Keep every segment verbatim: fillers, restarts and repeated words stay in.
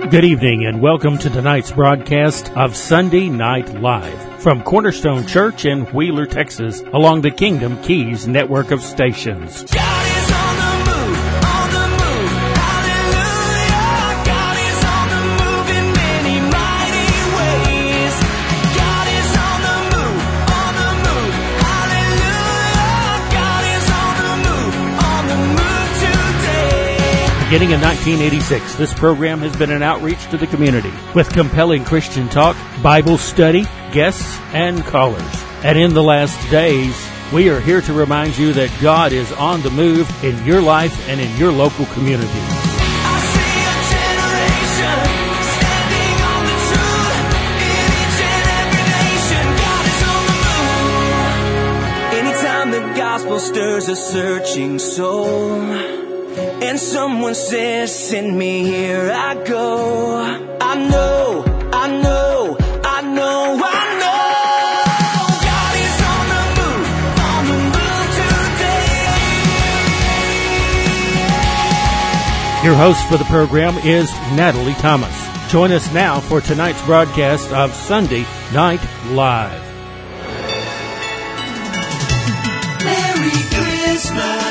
Good evening and welcome to tonight's broadcast of Sunday Night Live from Cornerstone Church in Wheeler, Texas, along the Kingdom Keys network of stations. God is on the move, on the move, hallelujah. God is on the move in many mighty ways. God is on the move, on the move, hallelujah. God is on the move, on the move today. Beginning in nineteen eighty-six, this program has been an outreach to the community with compelling Christian talk, Bible study, guests, and callers. And in the last days, we are here to remind you that God is on the move in your life and in your local community. I see a generation standing on the truth in each and every nation. God is on the move. Anytime the gospel stirs a searching soul, and someone says, send me, here I go. I know, I know, I know, I know. God is on the move, on the move today. Your host for the program is Natalie Thomas. Join us now for tonight's broadcast of Sunday Night Live. Merry Christmas.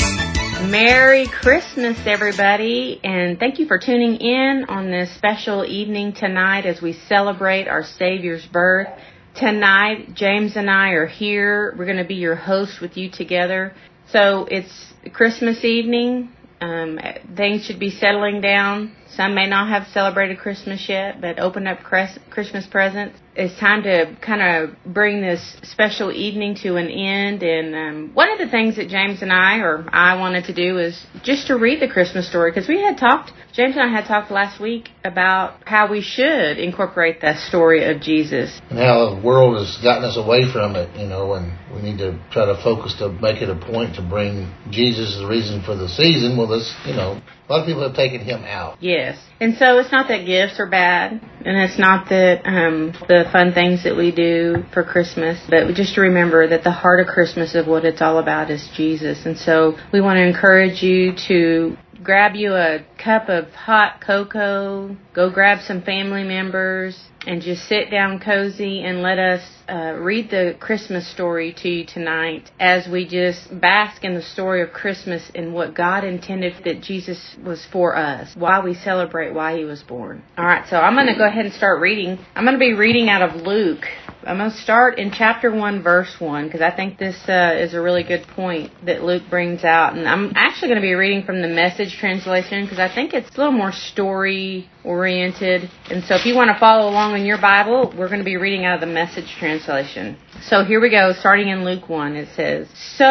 Merry Christmas, everybody, and thank you for tuning in on this special evening tonight as we celebrate our Savior's birth. Tonight, James and I are here. We're going to be your hosts with you together. So it's Christmas evening. Um, things should be settling down. Some may not have celebrated Christmas yet, but open up Christmas presents. It's time to kind of bring this special evening to an end. And um, one of the things that James and I, or I wanted to do is just to read the Christmas story. Because we had talked, James and I had talked last week about how we should incorporate the story of Jesus. And how the world has gotten us away from it, you know, and we need to try to focus to make it a point to bring Jesus as the reason for the season. Well, this, you know, a lot of people have taken him out. Yes. And so it's not that gifts are bad, and it's not that um, the fun things that we do for Christmas, but just to remember that the heart of Christmas of what it's all about is Jesus. And so we want to encourage you to grab you a cup of hot cocoa, go grab some family members, and just sit down cozy and let us uh, read the Christmas story to you tonight as we just bask in the story of Christmas and what God intended that Jesus was for us, why we celebrate why he was born. All right, so I'm going to go ahead and start reading. I'm going to be reading out of Luke. I'm going to start in chapter one, verse one, because I think this uh, is a really good point that Luke brings out. And I'm actually going to be reading from the Message translation because I think it's a little more story-oriented. And so if you want to follow along in your Bible, we're going to be reading out of the Message translation. So here we go, starting in Luke one, it says,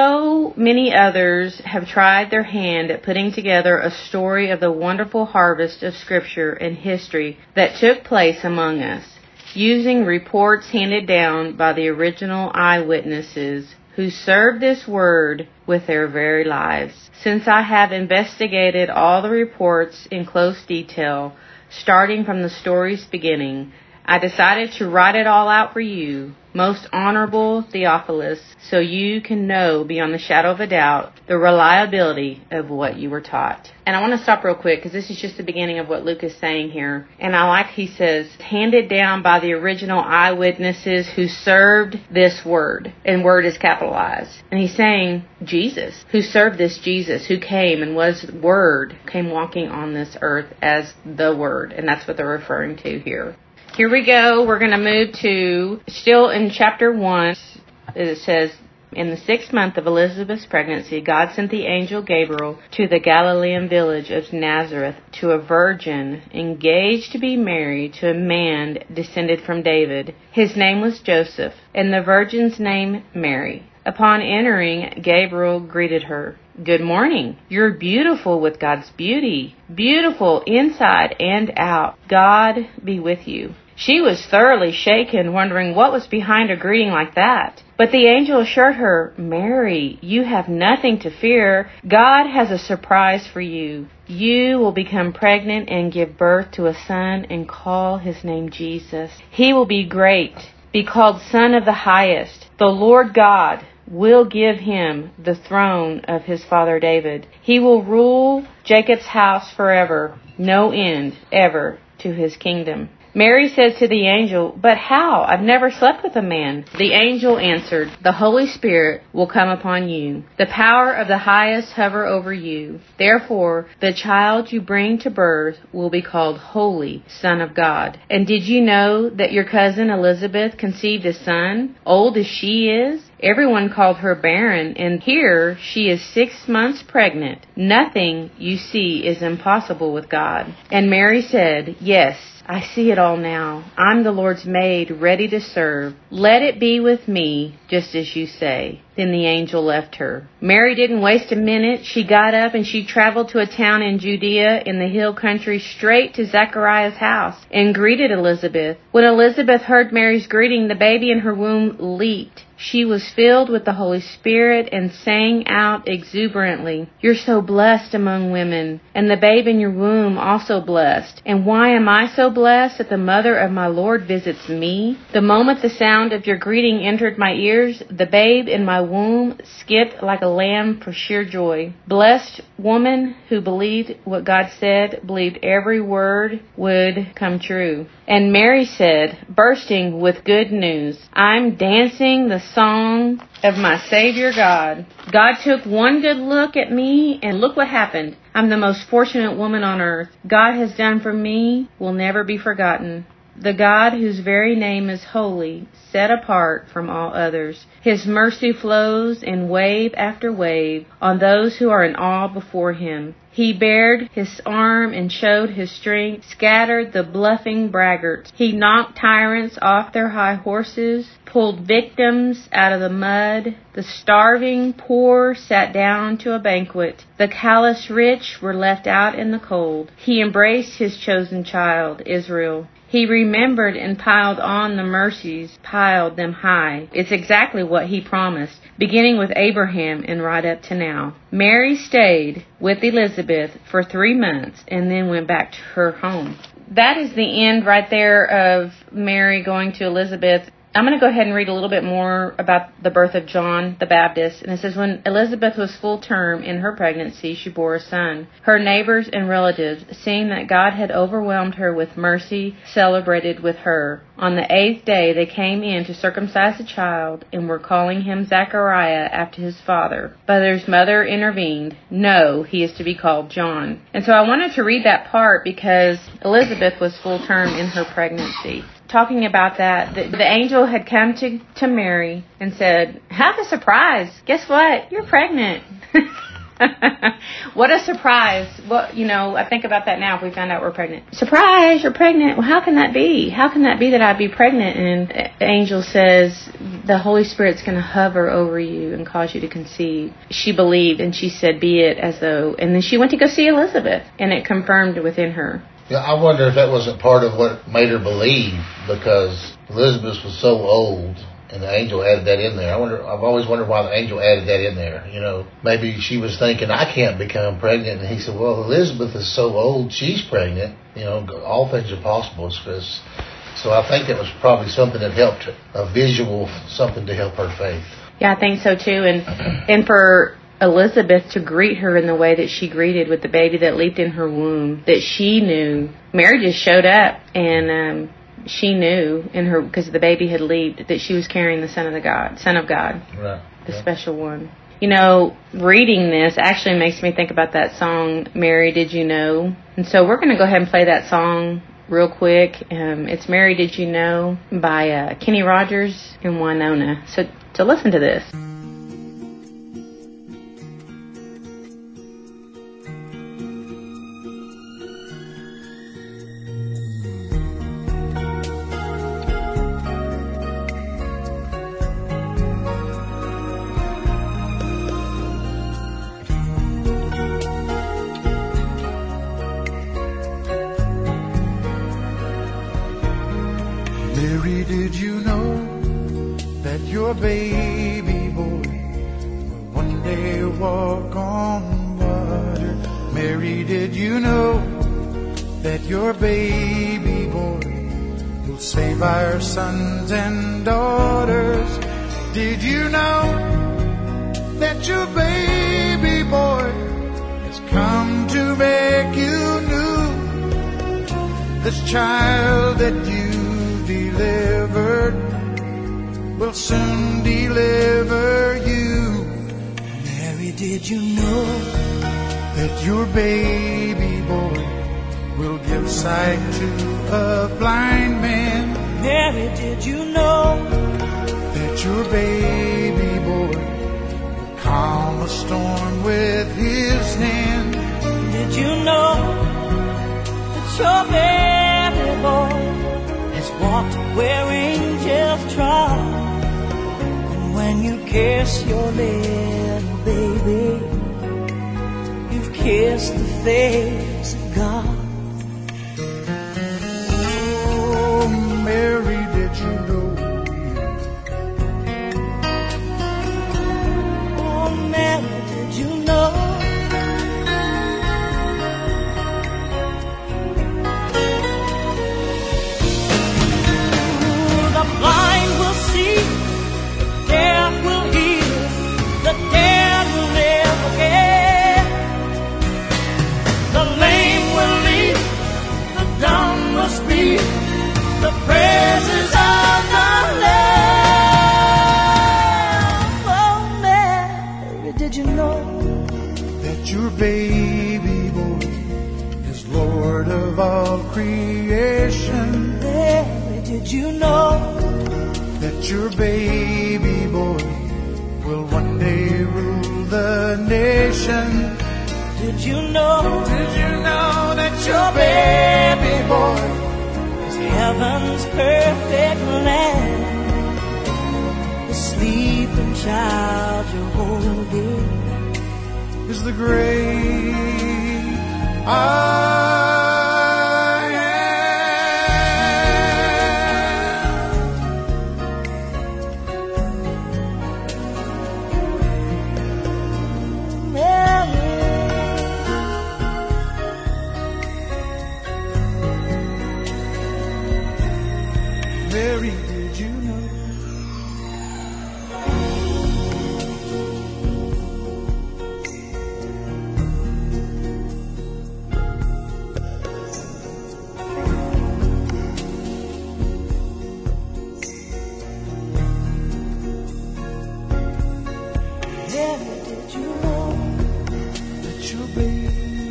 So many others have tried their hand at putting together a story of the wonderful harvest of Scripture and history that took place among us, using reports handed down by the original eyewitnesses who served this word with their very lives. Since I have investigated all the reports in close detail, starting from the story's beginning, I decided to write it all out for you, most honorable Theophilus, so you can know beyond the shadow of a doubt the reliability of what you were taught. And I want to stop real quick because this is just the beginning of what Luke is saying here. And I like, he says, handed down by the original eyewitnesses who served this word. And word is capitalized. And he's saying Jesus, who served this Jesus, who came and was word, came walking on this earth as the word. And that's what they're referring to here. Here we go. We're going to move to, still in chapter one, it says, in the sixth month of Elizabeth's pregnancy, God sent the angel Gabriel to the Galilean village of Nazareth to a virgin engaged to be married to a man descended from David. His name was Joseph, and the virgin's name Mary. Upon entering, Gabriel greeted her. Good morning. You're beautiful with God's beauty. Beautiful inside and out. God be with you. She was thoroughly shaken, wondering what was behind a greeting like that. But the angel assured her, Mary, you have nothing to fear. God has a surprise for you. You will become pregnant and give birth to a son and call his name Jesus. He will be great, be called Son of the Highest. The Lord God will give him the throne of his father David. He will rule Jacob's house forever, no end, ever. to his kingdom. Mary said to the angel, "But how? I've never slept with a man." The angel answered, "The Holy Spirit will come upon you. The power of the highest hover over you. Therefore, the child you bring to birth will be called Holy Son of God. And did you know that your cousin Elizabeth conceived a son, old as she is? Everyone called her barren, and here she is six months pregnant. Nothing you see is impossible with God." And Mary said, "Yes, I see it all now. I'm the Lord's maid, ready to serve. Let it be with me, just as you say." Then the angel left her. Mary didn't waste a minute. She got up and she traveled to a town in Judea in the hill country, straight to Zechariah's house, and greeted Elizabeth. When Elizabeth heard Mary's greeting, the baby in her womb leaped. She was filled with the Holy Spirit and sang out exuberantly, "You're so blessed among women, and the babe in your womb also blessed. And why am I so blessed that the mother of my Lord visits me? The moment the sound of your greeting entered my ears, the babe in my womb skipped like a lamb for sheer joy. Blessed woman who believed what God said, believed every word would come true." And Mary said, bursting with good news, "I'm dancing the song of my Savior God. God took one good look at me, and look what happened. I'm the most fortunate woman on earth. God has done for me will never be forgotten. The God whose very name is holy, set apart from all others. His mercy flows in wave after wave on those who are in awe before him. He bared his arm and showed his strength, scattered the bluffing braggarts. He knocked tyrants off their high horses, pulled victims out of the mud. The starving poor sat down to a banquet. The callous rich were left out in the cold. He embraced his chosen child, Israel. He remembered and piled on the mercies, piled them high. It's exactly what he promised, beginning with Abraham and right up to now. Mary stayed with Elizabeth for three months and then went back to her home. That is the end right there of Mary going to Elizabeth. I'm going to go ahead and read a little bit more about the birth of John the Baptist. And it says, when Elizabeth was full term in her pregnancy, she bore a son. Her neighbors and relatives, seeing that God had overwhelmed her with mercy, celebrated with her. On the eighth day, they came in to circumcise the child and were calling him Zechariah after his father. But his mother intervened. No, he is to be called John. And so I wanted to read that part because Elizabeth was full term in her pregnancy. Talking about that, the, the angel had come to, to Mary and said, "Have a surprise. Guess what? You're pregnant." What a surprise. Well, you know, I think about that now if we found out we're pregnant. Surprise, you're pregnant. Well, how can that be? How can that be that I'd be pregnant? And the angel says, the Holy Spirit's going to hover over you and cause you to conceive. She believed and she said, be it as though. And then she went to go see Elizabeth and it confirmed within her. Yeah, I wonder if that wasn't part of what made her believe, because Elizabeth was so old, and the angel added that in there. I wonder. I've always wondered why the angel added that in there. You know, maybe she was thinking, I can't become pregnant, and he said, well, Elizabeth is so old, she's pregnant. You know, all things are possible, Chris. So I think it was probably something that helped her, a visual, something to help her faith. Yeah, I think so too, and and for Elizabeth to greet her in the way that she greeted with the baby that leaped in her womb, that she knew. Mary just showed up, and um, she knew in her, because the baby had leaped, that she was carrying the Son of the God, Son of God, right. the yeah. special one. You know, reading this actually makes me think about that song, Mary, Did You Know? And so we're going to go ahead and play that song real quick. Um, it's Mary, Did You Know? By uh, Kenny Rogers and Winona. So, so listen to this. Mary, did you know that your baby boy will one day walk on water? Mary, did you know that your baby boy will save our sons and daughters? Did you know that your baby boy has come to make you new? this child that you delivered will soon deliver you. Mary, did you know that your baby boy will give sight to a blind man? Mary, did you know that your baby boy will calm a storm with his hand? Did you know that your baby boy has walked where angels trod? And when you kiss your little baby, you've kissed the face of God. Oh, Mary, did you know? Oh, Mary, did you know? The blind will see, the deaf will hear, the dead will live again. The lame will leap, the dumb will speak, the praises of the Lamb. Oh, Mary, did you know that your baby boy is Lord of all creation? Mary, did you know that your baby boy will one day rule the nation? Did you know, did you know that your baby boy is heaven's perfect lamb? The sleeping child you're holding is the great I Mary, did you know? Mary, did you know that your baby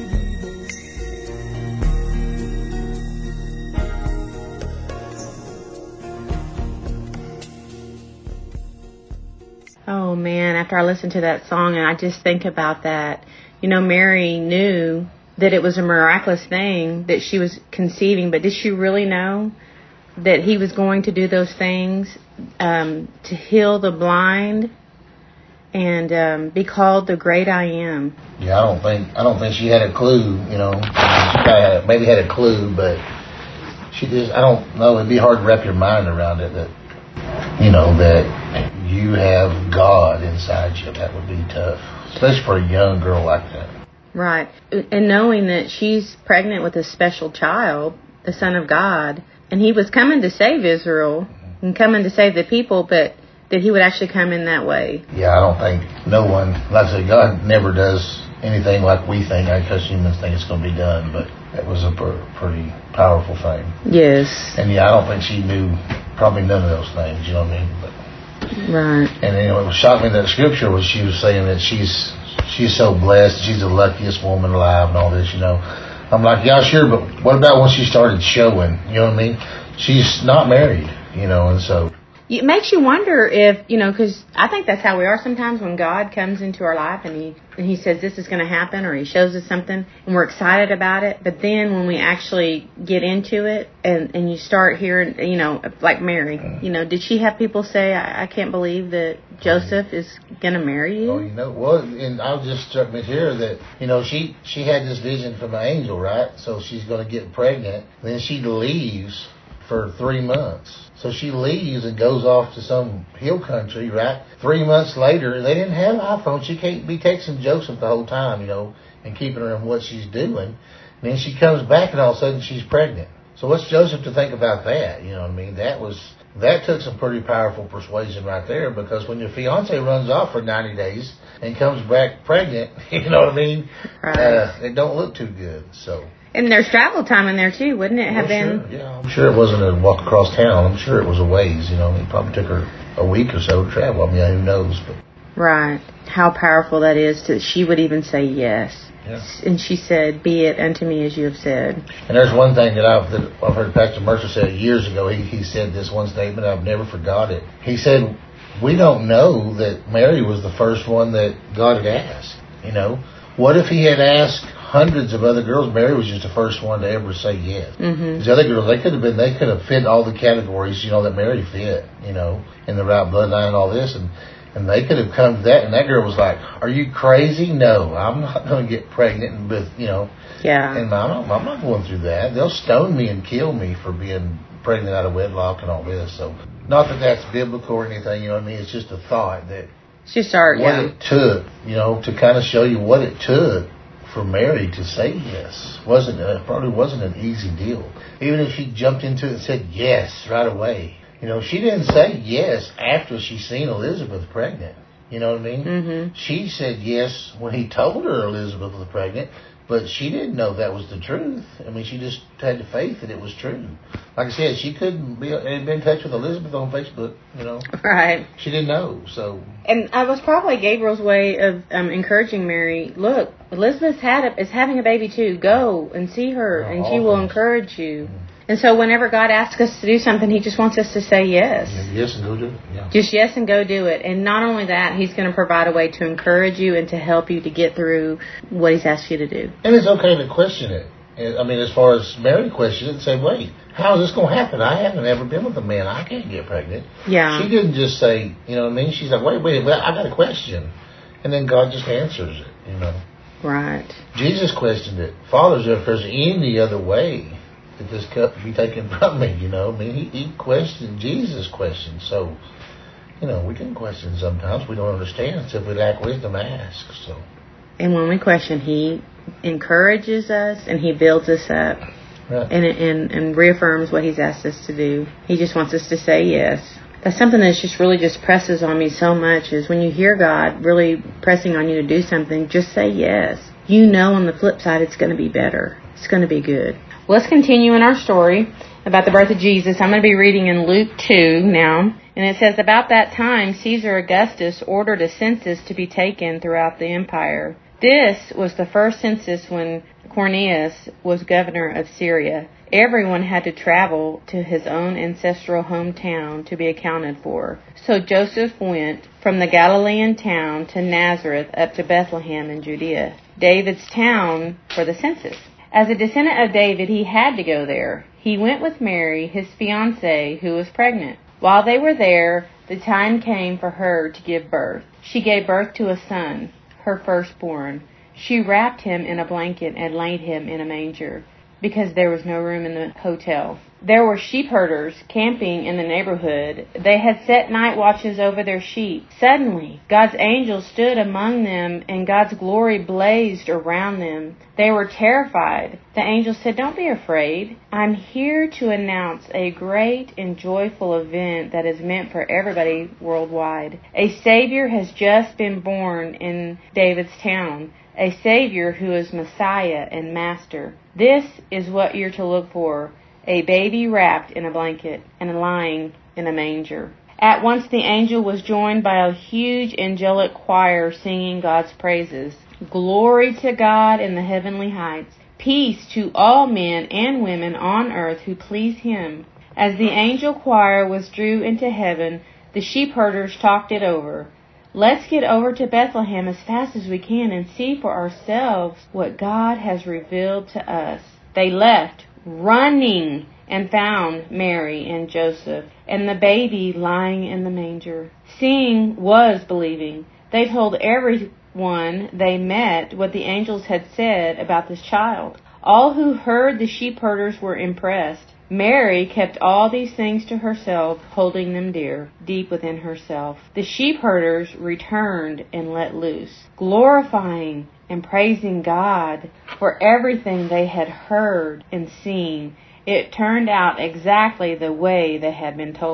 Oh man, after I listen to that song and I just think about that, you know, Mary knew that it was a miraculous thing that she was conceiving, but did she really know that he was going to do those things um, to heal the blind and um, be called the great I am? Yeah, I don't think I don't think she had a clue. You know, she kinda had, maybe had a clue, but she just I don't know. It'd be hard to wrap your mind around it that you know that you have God inside you. That would be tough, especially for a young girl like that. Right, and knowing that she's pregnant with a special child, the Son of God, and he was coming to save Israel and coming to save the people, but that he would actually come in that way. Yeah, I don't think no one, like I said, God never does anything like we think, because humans think it's going to be done, but it was a pr- pretty powerful thing. Yes. And yeah, I don't think she knew probably none of those things, you know what I mean? But, right. and you know, what shocked me in that scripture was she was saying that she's she's so blessed, she's the luckiest woman alive and all this, you know. I'm like, yeah, sure, but what about when she started showing, you know what I mean? She's not married, you know, and so... It makes you wonder if, you know, because I think that's how we are sometimes when God comes into our life and he and he says this is going to happen, or he shows us something and we're excited about it. But then when we actually get into it and, and you start hearing, you know, like Mary, you know, did she have people say, I, I can't believe that Joseph is going to marry you? Oh, you know, well, and I was just struck me here that, you know, she, she had this vision from an angel, right? So she's going to get pregnant. Then she leaves for three months. So she leaves and goes off to some hill country, right? Three months later, they didn't have iPhones. She can't be texting Joseph the whole time, you know, and keeping her in what she's doing. And then she comes back and all of a sudden she's pregnant. So what's Joseph to think about that? You know what I mean? That was, that took some pretty powerful persuasion right there, because when your fiance runs off for ninety days and comes back pregnant, you know what I mean? Right. Uh, it don't look too good, so... And there's travel time in there, too, wouldn't it have Oh, been? sure. Yeah, I'm sure it wasn't a walk across town. I'm sure it was a ways, you know. It probably took her a week or so to travel. I mean, who knows? But Right. How powerful that is that she would even say yes. yeah. And she said, be it unto me as you have said. And there's one thing that I've, that I've heard Pastor Mercer say years ago. He, he said this one statement. I've never forgot it. He said, we don't know that Mary was the first one that God had asked. You know, what if he had asked hundreds of other girls? Mary was just the first one to ever say yes. Mm-hmm. These other girls, they could have been, they could have fit all the categories, you know, that Mary fit, you know, in the right bloodline and all this. And, and they could have come to that. And that girl was like, are you crazy? No, I'm not going to get pregnant with, you know. Yeah. And I'm not, I'm not going through that. They'll stone me and kill me for being pregnant out of wedlock and all this. So, not that that's biblical or anything, you know what I mean? It's just a thought that It's just our, what yeah. it took, you know, to kind of show you what it took for Mary to say yes. Wasn't uh, probably wasn't an easy deal. Even if she jumped into it and said yes right away. You know, she didn't say yes after she seen Elizabeth pregnant. You know what I mean? Mm-hmm. She said yes when he told her Elizabeth was pregnant, but she didn't know that was the truth. I mean, she just had the faith that it was true. Like I said, she couldn't be, had been in touch with Elizabeth on Facebook, you know. Right. She didn't know, so. And I was probably Gabriel's way of um, encouraging Mary, look, Elizabeth had a, is having a baby too. Go and see her, Yeah, and all she will things. encourage you. And so whenever God asks us to do something, he just wants us to say yes. Yes, and go do it. Yeah. Just yes and go do it. And not only that, he's going to provide a way to encourage you and to help you to get through what he's asked you to do. And it's okay to question it. And, I mean, as far as Mary questioned it and say, wait, how is this going to happen? I haven't ever been with a man. I can't get pregnant. Yeah. She didn't just say, you know what I mean? She's like, wait, wait, well, I got a question. And then God just answers it, you know. Right. Jesus questioned it. Father, if there's any other way that this cup be taken from me, you know. I mean, he, he questioned Jesus' questions. So, you know, we can question sometimes. We don't understand. So if we lack wisdom, ask. So. And when we question, he encourages us and he builds us up. Right. And, and and reaffirms what he's asked us to do. He just wants us to say yes. That's something that's just really just presses on me so much is when you hear God really pressing on you to do something, just say yes. You know on the flip side it's going to be better. It's going to be good. Well, let's continue in our story about the birth of Jesus. I'm going to be reading in Luke two now. And it says, about that time, Caesar Augustus ordered a census to be taken throughout the empire. This was the first census when Quirinius was governor of Syria. Everyone had to travel to his own ancestral hometown to be accounted for. So Joseph went from the Galilean town to Nazareth up to Bethlehem in Judea, David's town, for the census. As a descendant of David, he had to go there. He went with Mary, his fiancée, who was pregnant. While they were there, the time came for her to give birth. She gave birth to a son, her firstborn. She wrapped him in a blanket and laid him in a manger, because there was no room in the hotel. There were sheep herders camping in the neighborhood. They had set night watches over their sheep. Suddenly, God's angel stood among them, and God's glory blazed around them. They were terrified. The angel said, "Don't be afraid. I'm here to announce a great and joyful event that is meant for everybody worldwide. A Savior has just been born in David's town, a Savior who is Messiah and Master. This is what you're to look for. A baby wrapped in a blanket and lying in a manger." At once the angel was joined by a huge angelic choir singing God's praises. Glory to God in the heavenly heights. Peace to all men and women on earth who please him. As the angel choir withdrew into heaven, the sheep herders talked it over. Let's get over to Bethlehem as fast as we can and see for ourselves what God has revealed to us. They left, running, and found Mary and Joseph and the baby lying in the manger. Seeing was believing. They told everyone they met what the angels had said about this child. All who heard the sheep herders were impressed. Mary kept all these things to herself, holding them dear, deep within herself. The sheep herders returned and let loose, glorifying and praising God for everything they had heard and seen. It turned out exactly the way they had been told.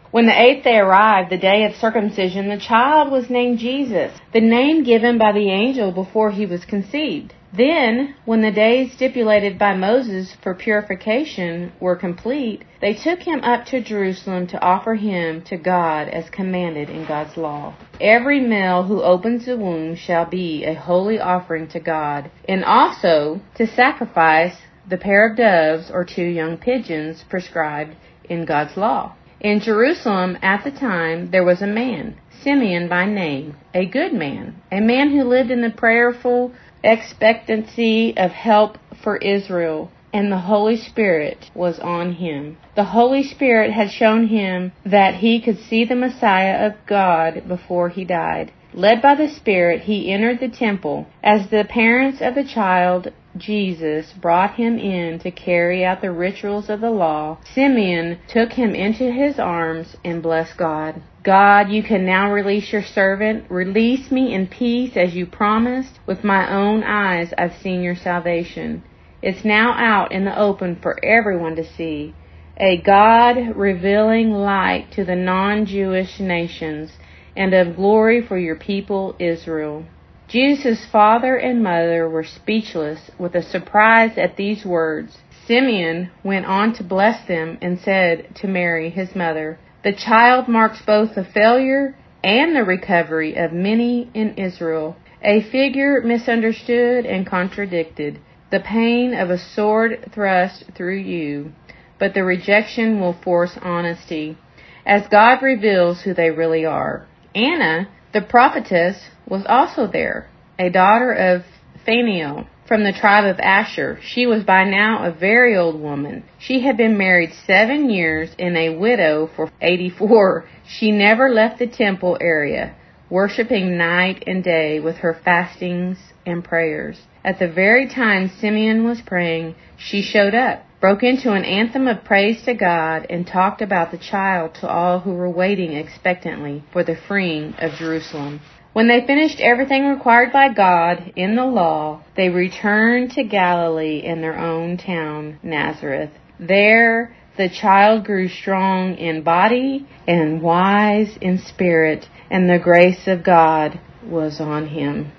When the eighth day arrived, the day of circumcision, the child was named Jesus, the name given by the angel before he was conceived. Then, when the days stipulated by Moses for purification were complete, they took him up to Jerusalem to offer him to God as commanded in God's law. Every male who opens the womb shall be a holy offering to God, and also to sacrifice the pair of doves or two young pigeons prescribed in God's law. In Jerusalem at the time there was a man, Simeon by name, a good man, a man who lived in the prayerful expectancy of help for Israel, and the Holy Spirit was on him. The Holy Spirit had shown him that he could see the Messiah of God before he died. Led by the Spirit, he entered the temple. As the parents of the child Jesus brought him in to carry out the rituals of the law, Simeon took him into his arms and blessed God. God, you can now release your servant. Release me in peace as you promised. With my own eyes I've seen your salvation. It's now out in the open for everyone to see. A God-revealing light to the non-Jewish nations and of glory for your people Israel. Jesus' father and mother were speechless with a surprise at these words. Simeon went on to bless them and said to Mary, his mother, "The child marks both the failure and the recovery of many in Israel, a figure misunderstood and contradicted, the pain of a sword thrust through you, but the rejection will force honesty, as God reveals who they really are." Anna, the prophetess, was also there, a daughter of Phanuel from the tribe of Asher. She was by now a very old woman. She had been married seven years and a widow for eighty-four. She never left the temple area, worshiping night and day with her fastings and prayers. At the very time Simeon was praying, she showed up, broke into an anthem of praise to God, and talked about the child to all who were waiting expectantly for the freeing of Jerusalem. When they finished everything required by God in the law, they returned to Galilee in their own town, Nazareth. There the child grew strong in body and wise in spirit, and the grace of God was on him.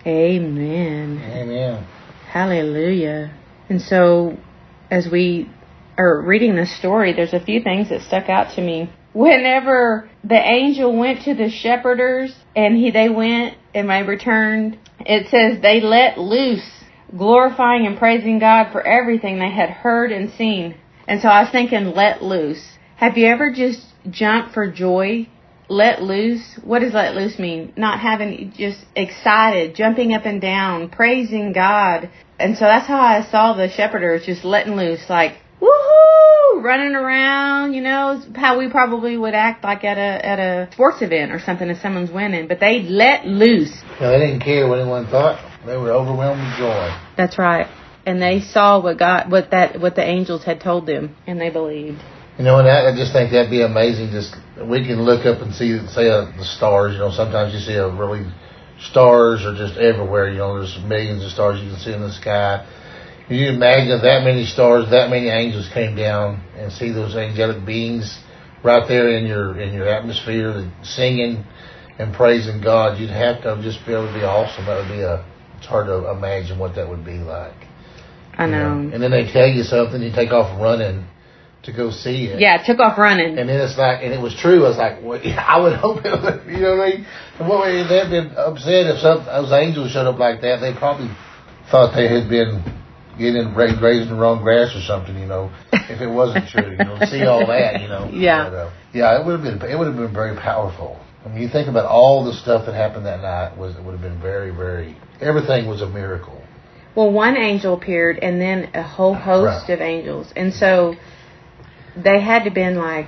Amen. Amen. Hallelujah. And so, as we are reading this story, there's a few things that stuck out to me. Whenever the angel went to the shepherders and he they went and they returned, it says they let loose, glorifying and praising God for everything they had heard and seen. And so I was thinking, let loose. Have you ever just jumped for joy? Let loose? What does let loose mean? Not having, just excited, jumping up and down, praising God. And so that's how I saw the shepherders, just letting loose, like, woohoo, running around, you know, how we probably would act like at a at a sports event or something if someone's winning. But they let loose. No, they didn't care what anyone thought. They were overwhelmed with joy. That's right. And they saw what God, what that, what the angels had told them, and they believed. You know, and I, I just think that'd be amazing. Just we can look up and see, say, uh, the stars. You know, sometimes you see a really stars are just everywhere. You know, there's millions of stars you can see in the sky. Can you imagine if that many stars, that many angels came down and see those angelic beings right there in your in your atmosphere, singing and praising God? You'd have to just be able to be awesome. That would be a. It's hard to imagine what that would be like. I know. You know? And then they tell you something, you take off running to go see it. Yeah, it took off running. And then it's like, and it was true. I was like, well, I would hope it was, you know what I mean? And what would they'd been upset if some those angels showed up like that? They probably thought they had been getting raised in the wrong grass or something, you know, if it wasn't true. You know, to see all that, you know. Yeah. But, uh, yeah, it would have been. It would have been very powerful. I mean, you think about all the stuff that happened that night. Was it would have been very, very. Everything was a miracle. Well, one angel appeared, and then a whole host Right. of angels, and so they had to been like,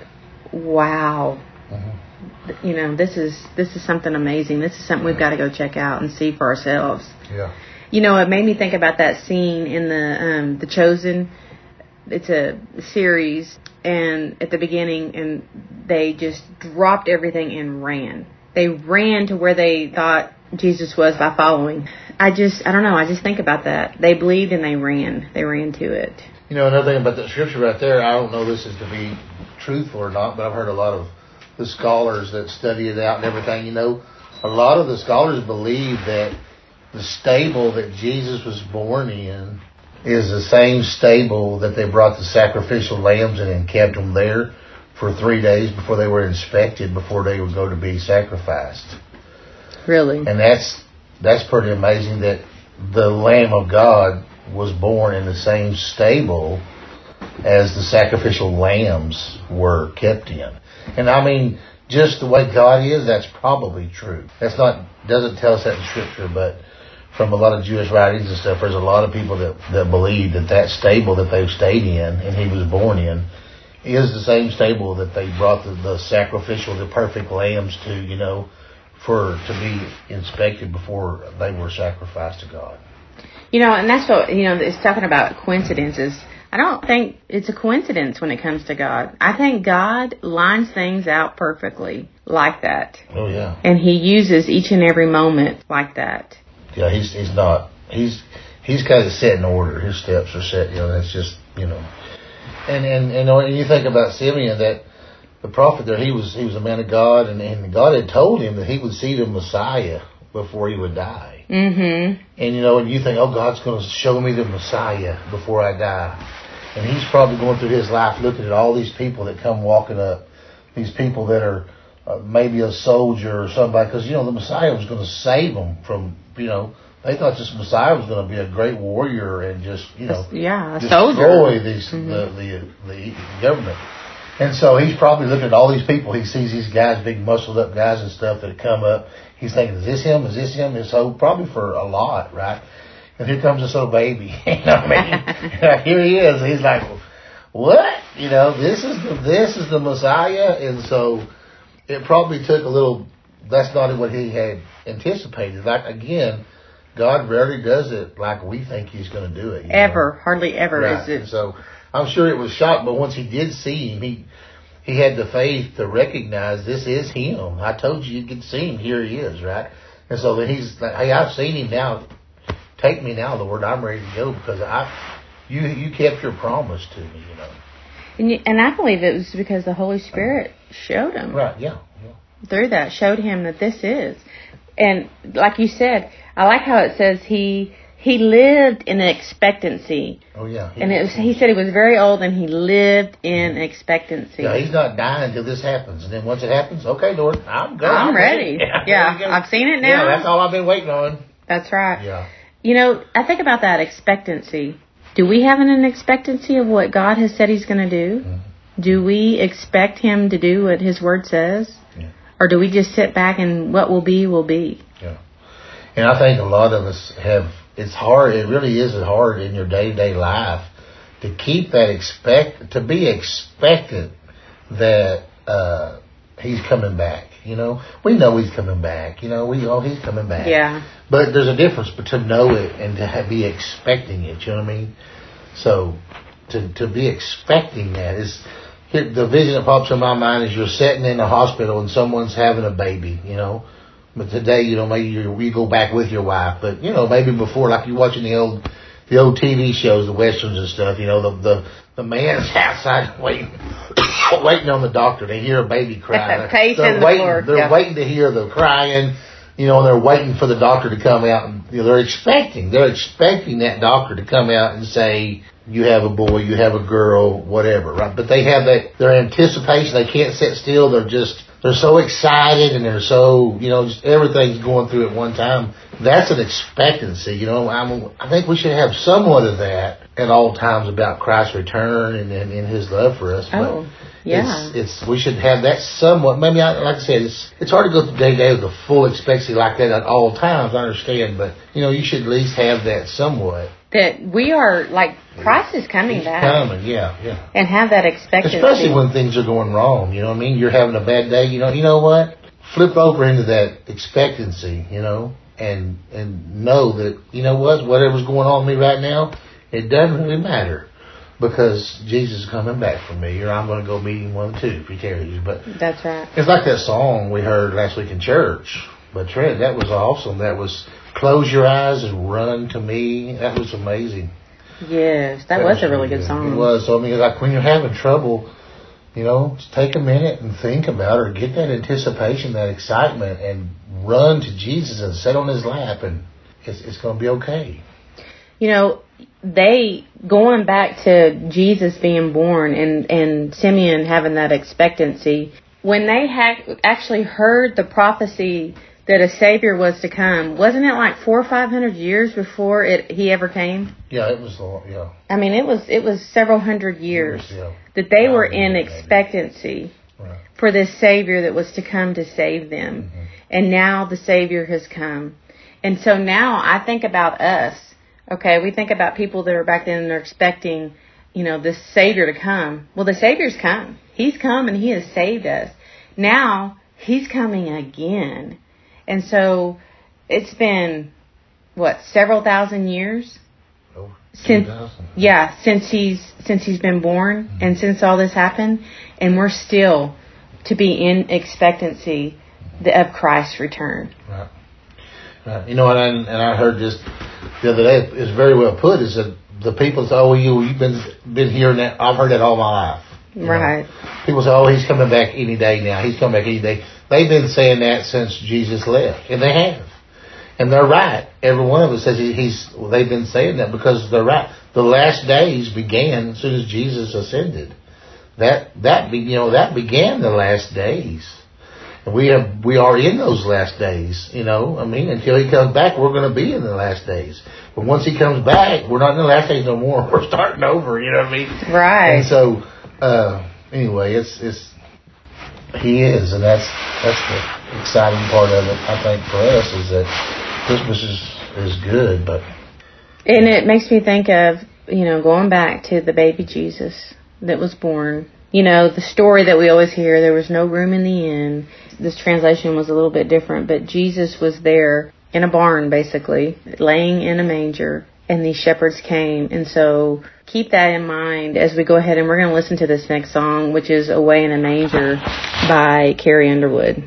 "Wow, Mm-hmm. you know, this is this is something amazing. This is something we've got to go check out and see for ourselves." Yeah. You know, it made me think about that scene in the um, the Chosen. It's a series, and at the beginning, and they just dropped everything and ran. They ran to where they thought Jesus was by following. I just, I don't know, I just think about that. They believed and they ran. They ran to it. You know, another thing about that scripture right there, I don't know this is to be truthful or not, but I've heard a lot of the scholars that study it out and everything, you know, a lot of the scholars believe that the stable that Jesus was born in is the same stable that they brought the sacrificial lambs in and kept them there for three days before they were inspected, before they would go to be sacrificed. Really? And that's that's pretty amazing that the Lamb of God was born in the same stable as the sacrificial lambs were kept in. And I mean, just the way God is, that's probably true. That's not, doesn't tell us that in Scripture, but from a lot of Jewish writings and stuff, there's a lot of people that, that believe that that stable that they've stayed in and he was born in is the same stable that they brought the, the sacrificial, the perfect lambs to, you know, for to be inspected before they were sacrificed to God. You know, and that's what, you know, it's talking about coincidences. I don't think it's a coincidence when it comes to God. I think God lines things out perfectly like that. Oh, yeah. And he uses each and every moment like that. Yeah, he's he's not, he's he's kind of set in order. His steps are set, you know, that's just, you know. And, and, and when you think about Simeon, that the prophet there, he was he was a man of God, and, and God had told him that he would see the Messiah before he would die. Mm-hmm. And, you know, and you think, oh, God's going to show me the Messiah before I die. And he's probably going through his life looking at all these people that come walking up, these people that are uh, maybe a soldier or somebody, because, you know, the Messiah was going to save them from, you know, they thought this Messiah was going to be a great warrior and just, you know, yeah, a destroy soldier. These, mm-hmm. the, the, the government. And so he's probably looking at all these people. He sees these guys, big muscled up guys and stuff that come up. He's thinking, is this him? Is this him? And so probably for a lot, right? And here comes this little baby. You know what I mean? Here he is. He's like, what? You know, this is the, this is the Messiah. And so it probably took a little, that's not what he had anticipated. Like, again, God rarely does it like we think he's going to do it. Ever. know? Hardly ever Right. is it. And so I'm sure it was shocked, but once he did see him, he he had the faith to recognize this is him. I told you you could see him. Here he is, right? And so then he's like, hey, I've seen him now. Take me now, Lord. I'm ready to go because I, you you kept your promise to me, you know. And, you, and I believe it was because the Holy Spirit showed him. Right, yeah. yeah. Through that, showed him that this is. And like you said, I like how it says he he lived in expectancy. Oh, yeah. And it was, he said he was very old and he lived in expectancy. Yeah, he's not dying until this happens. And then once it happens, okay, Lord, I'm going. I'm ready. Yeah, yeah I've seen it now. Yeah, that's all I've been waiting on. That's right. Yeah. You know, I think about that expectancy. Do we have an expectancy of what God has said he's going to do? Mm-hmm. Do we expect him to do what his word says? Yeah. Or do we just sit back and what will be, will be? Yeah. And I think a lot of us have, it's hard, it really is hard in your day-to-day life to keep that expect, to be expectant that uh, he's coming back. You know, we know he's coming back. You know, we oh he's coming back. Yeah. But there's a difference between to know it and to have, be expecting it. You know what I mean? So to to be expecting that is here, the vision that pops in my mind is you're sitting in a hospital and someone's having a baby. You know, but today you know maybe you you go back with your wife, but you know maybe before like you're watching the old the old T V shows, the westerns and stuff. You know the the the man's outside waiting. waiting on the doctor. They hear a baby cry. They're the waiting. floor. They're yeah. waiting to hear the crying. You know, and they're waiting for the doctor to come out. And you know, they're expecting. They're expecting that doctor to come out and say, "You have a boy. You have a girl. Whatever." Right? But they have that. Their anticipation. They can't sit still. They're just. They're so excited and they're so. You know, just everything's going through at one time. That's an expectancy. You know, I'm, I think we should have somewhat of that at all times about Christ's return and, and, and His love for us. But oh. Yeah. It's, it's we should have that somewhat. Maybe I, like I said, it's it's hard to go through day to day with a full expectancy like that at all times. I understand, but you know, you should at least have that somewhat. That we are like Christ is coming He's back. coming, yeah, yeah. And have that expectancy. Especially when things are going wrong. You know what I mean? You're having a bad day. You know, you know what? Flip over into that expectancy. You know, and and know that you know what, whatever's going on with me right now, it doesn't really matter. Because Jesus is coming back for me, or I'm going to go meet him one too if he tarries. But that's right. It's like that song we heard last week in church. But Trent, that was awesome. That was "Close Your Eyes and Run to Me." That was amazing. Yes, that, that was, was a really good song. It was. So I mean, like when you're having trouble, You know, just take a minute and think about it, or get that anticipation, that excitement, and run to Jesus and sit on his lap, and it's, it's going to be okay. You know, they, going back to Jesus being born and, and Simeon having that expectancy, when they had actually heard the prophecy that a Savior was to come, wasn't it like four or five hundred years before it he ever came? Yeah, it was, a, yeah. I mean, it was it was several hundred years was, yeah. that they Yeah, were I remember in that. expectancy Right. for this Savior that was to come to save them. Mm-hmm. And now the Savior has come. And so now I think about us. Okay, we think about people that are back then and they're expecting, you know, this Savior to come. Well, the Savior's come. He's come and he has saved us. Now he's coming again. And so it's been, what, several thousand years? Oh, Since, two thousand. yeah, since he's since he's been born Mm-hmm. and since all this happened, and we're still to be in expectancy of Christ's return. Right. Right. You know, and I, and I heard this the other day. It's very well put. Is that the people say, "Oh, you you've been been hearing that." I've heard that all my life. You Right. know? People say, "Oh, he's coming back any day now. He's coming back any day." They've been saying that since Jesus left, and they have, and they're right. Every one of us says he, he's. Well, they've been saying that because they're right. The last days began as soon as Jesus ascended. That that be, you know that began the last days. And we have we are in those last days, you know. I mean, until he comes back, we're going to be in the last days. But once he comes back, we're not in the last days no more. We're starting over, you know what I mean? Right. And so, uh, anyway, it's it's he is, and that's that's the exciting part of it. I think for us is that Christmas is is good, but And it makes me think of, you know, going back to the baby Jesus that was born. You know, the story that we always hear, there was no room in the inn. This translation was a little bit different, but Jesus was there in a barn, basically, laying in a manger, and these shepherds came. And so keep that in mind as we go ahead, and we're going to listen to this next song, which is Away in a Manger by Carrie Underwood.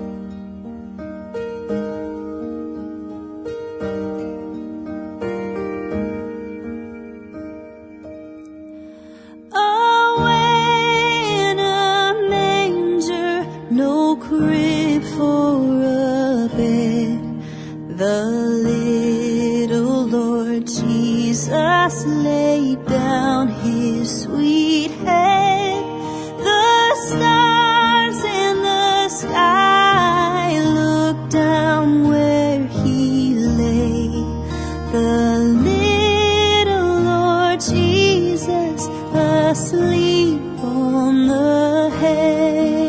Crib for a bed, the little Lord Jesus laid down his sweet head. The stars in the sky looked down where he lay. The little Lord Jesus asleep on the hay.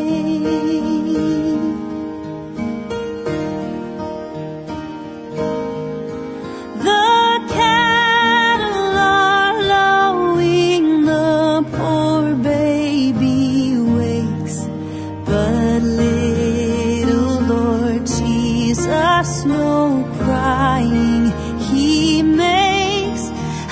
No crying he makes.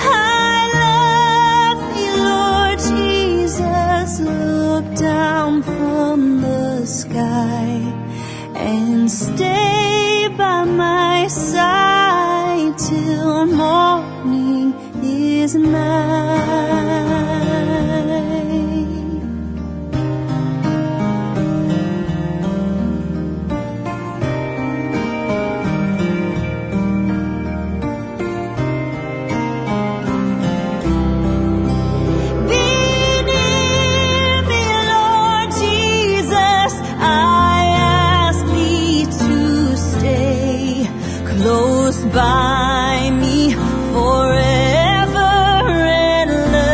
I love thee, Lord Jesus. Look down from the sky and stay by my side till morning is mine. By me forever and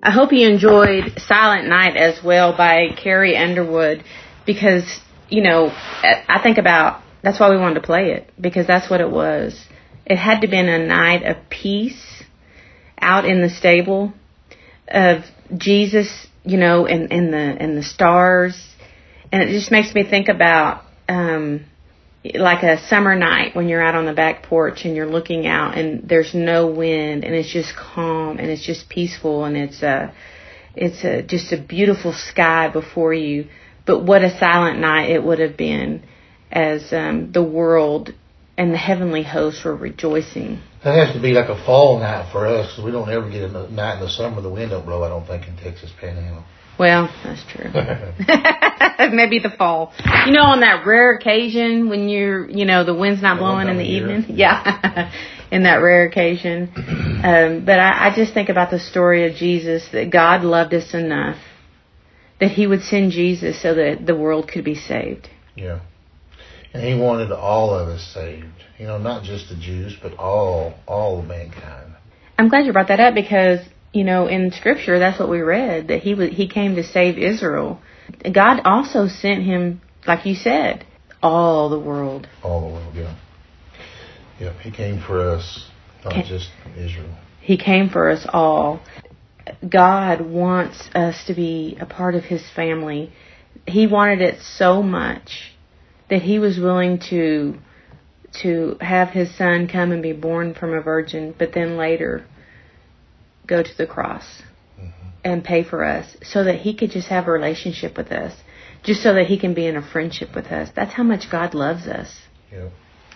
I hope you enjoyed Silent Night as well by Carrie Underwood, because, you know, I think about, that's why we wanted to play it, because that's what it was. It had to have been a night of peace out in the stable of Jesus, you know, and, and the and the stars. And it just makes me think about um, like a summer night when you're out on the back porch and you're looking out and there's no wind and it's just calm and it's just peaceful and it's a, it's a, just a beautiful sky before you. But what a silent night it would have been as um, the world and the heavenly hosts were rejoicing. That has to be like a fall night for us, because we don't ever get a night in the summer the wind don't blow, I don't think, in Texas Panhandle. Well, that's true. Maybe the fall. You know, on that rare occasion when you're, you know, the wind's not blowing in the evening. Yeah. In that rare occasion. Um, but I, I just think about the story of Jesus, that God loved us enough that he would send Jesus so that the world could be saved. Yeah. And he wanted all of us saved. You know, not just the Jews, but all, all of mankind. I'm glad you brought that up, because, you know, in Scripture, that's what we read, that he was, he came to save Israel. God also sent him, like you said, all the world. All the world, yeah. Yeah, he came for us, not came, just Israel. He came for us all. God wants us to be a part of his family. He wanted it so much that he was willing to to have his son come and be born from a virgin, but then later go to the cross mm-hmm. and pay for us so that he could just have a relationship with us, just so that he can be in a friendship with us. That's how much God loves us. Yeah.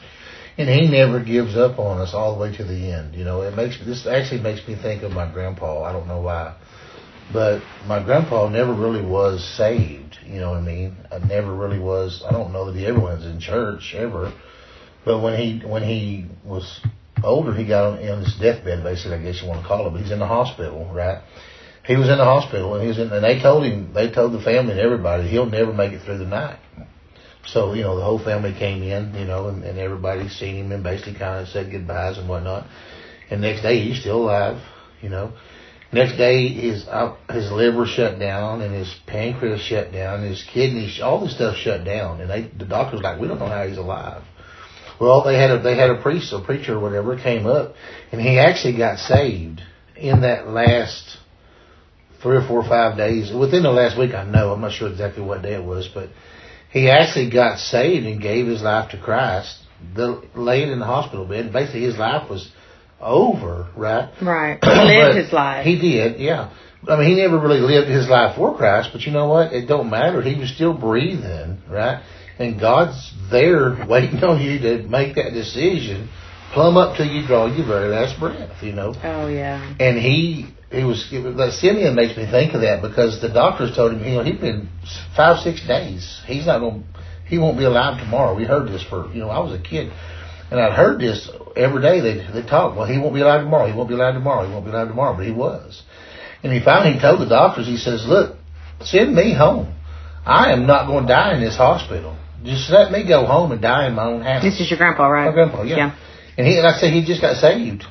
And he never gives up on us all the way to the end. You know, it makes this actually makes me think of my grandpa. I don't know why, but my grandpa never really was saved. You know what I mean? I never really was. I don't know that he ever was in church ever. But when he when he was older, he got on, on his deathbed, basically, I guess you want to call it. But he's in the hospital, right? He was in the hospital, and he was in, and they told him, they told the family and everybody, he'll never make it through the night. So, you know, the whole family came in, you know, and, and everybody seen him and basically kind of said goodbyes and whatnot. And next day, he's still alive, you know. Next day, his uh, his liver shut down, and his pancreas shut down, and his kidneys, all this stuff shut down. And they, the doctor's like, we don't know how he's alive. Well, they had a they had a priest, a preacher or whatever, came up, and he actually got saved in that last three or four or five days. Within the last week, I know. I'm not sure exactly what day it was, but he actually got saved and gave his life to Christ, the, laid in the hospital bed. Basically, his life was over, right? Right. He lived his life. He did, yeah. I mean, he never really lived his life for Christ, but you know what? It don't matter. He was still breathing, right? And God's there waiting on you to make that decision, plumb up till you draw your very last breath, you know? Oh, yeah. And he, he was, it was like, Simeon makes me think of that, because the doctors told him, you know, he'd been five, six days. He's not going to, he won't be alive tomorrow. We heard this for, you know, I was a kid, and I'd heard this every day. They they talk, well, he won't be alive tomorrow. He won't be alive tomorrow. He won't be alive tomorrow. But he was. And he finally told the doctors, he says, look, send me home. I am not going to die in this hospital. Just let me go home and die in my own house. This is your grandpa, right? My grandpa, yeah. yeah. And he, and I said, he just got saved.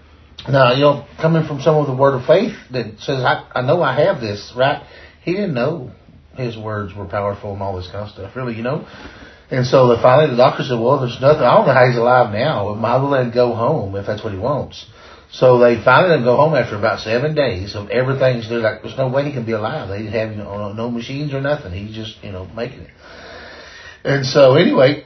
Now, you know, coming from someone with a word of faith that says, I, I know I have this, right? He didn't know his words were powerful and all this kind of stuff, really, you know. And so the, finally the doctor said, well, there's nothing, I don't know how he's alive now. We might as well let him go home if that's what he wants. So they finally let him go home after about seven days of everything. So they're like, there's no way he can be alive. They didn't have, you know, no machines or nothing. He's just, you know, making it. And so anyway,